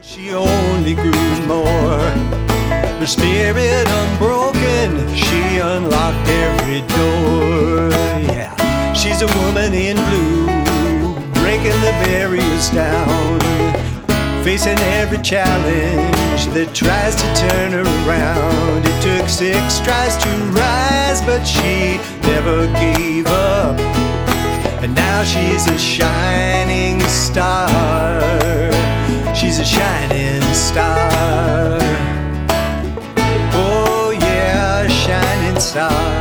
She only grew more, her spirit unbroken, she unlocked every door. Yeah, she's a woman in blue, breaking the barriers down, facing every challenge that tries to turn her around. It took 6 tries to rise, but she never gave up, and now she's a shining star. She's a shining star. Oh yeah, a shining star.